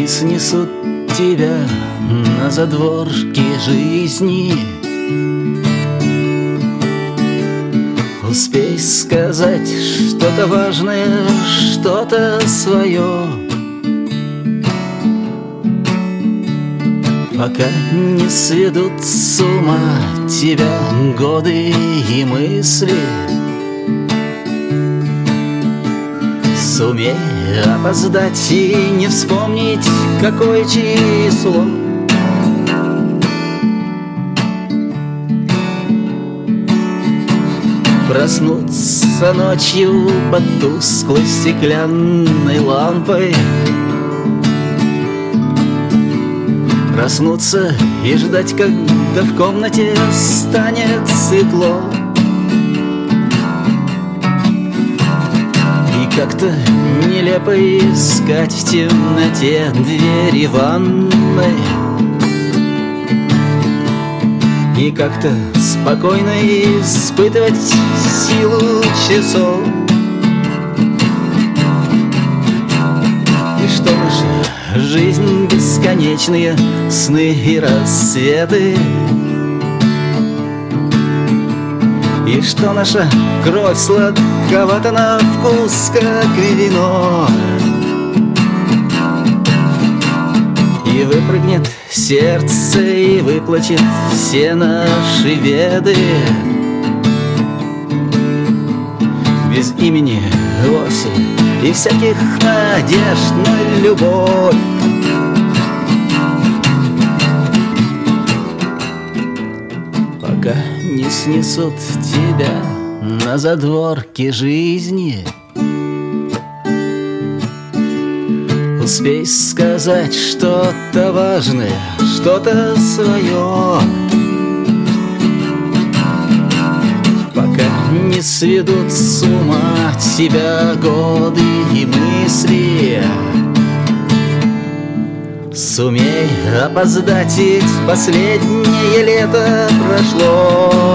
не снесут тебя на задворки жизни. Успей сказать что-то важное, что-то свое, пока не сведут с ума тебя годы и мысли. Сумей опоздать и не вспомнить, какое число. Проснуться ночью под тусклой стеклянной лампой, проснуться и ждать, когда в комнате станет светло. И как-то нелепо искать в темноте двери ванной, и как-то спокойно испытывать силу часов. И что наша жизнь — бесконечные сны и рассветы, и что наша кровь сладковата на вкус, как вино. И выпрыгнет сердце и выплачет все наши беды, без имени вовсе и всяких надежд на любовь. Пока не снесут тебя на задворки жизни, успей сказать что-то важное, что-то свое, пока не сведут с ума тебя годы и мысли. Сумей опоздать, ведь последнее лето прошло.